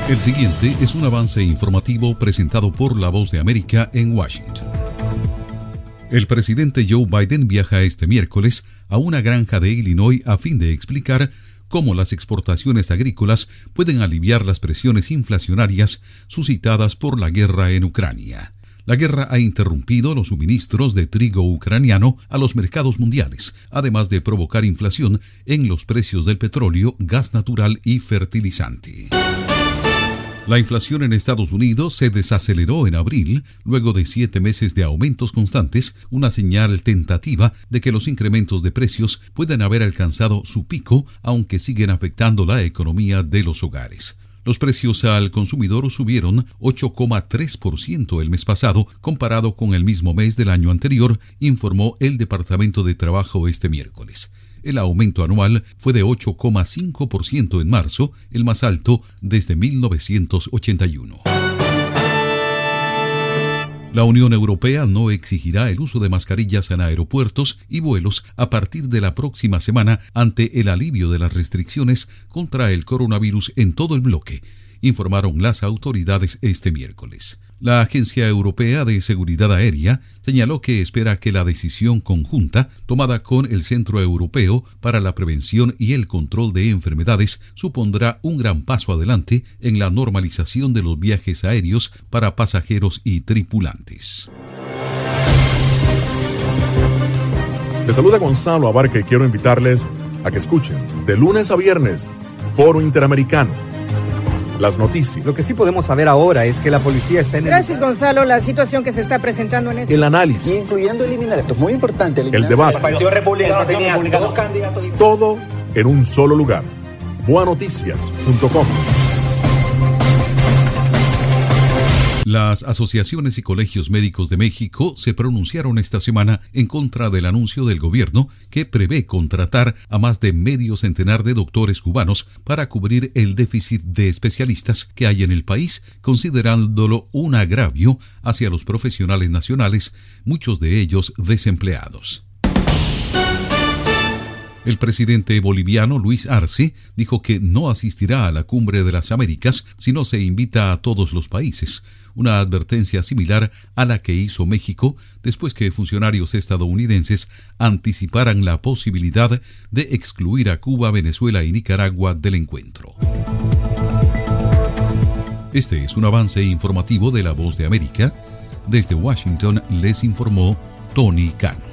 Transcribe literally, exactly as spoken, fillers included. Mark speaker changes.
Speaker 1: El siguiente es un avance informativo presentado por La Voz de América en Washington. El presidente Joe Biden viaja este miércoles a una granja de Illinois a fin de explicar cómo las exportaciones agrícolas pueden aliviar las presiones inflacionarias suscitadas por la guerra en Ucrania. La guerra ha interrumpido los suministros de trigo ucraniano a los mercados mundiales, además de provocar inflación en los precios del petróleo, gas natural y fertilizante. La inflación en Estados Unidos se desaceleró en abril, luego de siete meses de aumentos constantes, una señal tentativa de que los incrementos de precios pueden haber alcanzado su pico, aunque siguen afectando la economía de los hogares. Los precios al consumidor subieron ocho coma tres por ciento el mes pasado, comparado con el mismo mes del año anterior, informó el Departamento de Trabajo este miércoles. El aumento anual fue de ocho coma cinco por ciento en marzo, el más alto desde mil novecientos ochenta y uno. La Unión Europea no exigirá el uso de mascarillas en aeropuertos y vuelos a partir de la próxima semana ante el alivio de las restricciones contra el coronavirus en todo el bloque, informaron las autoridades este miércoles. La Agencia Europea de Seguridad Aérea señaló que espera que la decisión conjunta tomada con el Centro Europeo para la Prevención y el Control de Enfermedades supondrá un gran paso adelante en la normalización de los viajes aéreos para pasajeros y tripulantes.
Speaker 2: Les saluda Gonzalo Abarca y quiero invitarles a que escuchen de lunes a viernes Foro Interamericano. Las noticias.
Speaker 3: Lo que sí podemos saber ahora es que la policía está en el...
Speaker 4: Gracias, Gonzalo. La situación que se está presentando en este...
Speaker 2: El análisis.
Speaker 5: Incluyendo eliminar, esto es muy importante.
Speaker 2: El debate.
Speaker 5: El Partido Republicano tenía dos candidatos.
Speaker 2: Todo en un solo lugar. boa noticias punto com.
Speaker 1: Las asociaciones y colegios médicos de México se pronunciaron esta semana en contra del anuncio del gobierno que prevé contratar a más de medio centenar de doctores cubanos para cubrir el déficit de especialistas que hay en el país, considerándolo un agravio hacia los profesionales nacionales, muchos de ellos desempleados. El presidente boliviano Luis Arce dijo que no asistirá a la Cumbre de las Américas si no se invita a todos los países, una advertencia similar a la que hizo México después que funcionarios estadounidenses anticiparan la posibilidad de excluir a Cuba, Venezuela y Nicaragua del encuentro. Este es un avance informativo de La Voz de América. Desde Washington les informó Tony Cano.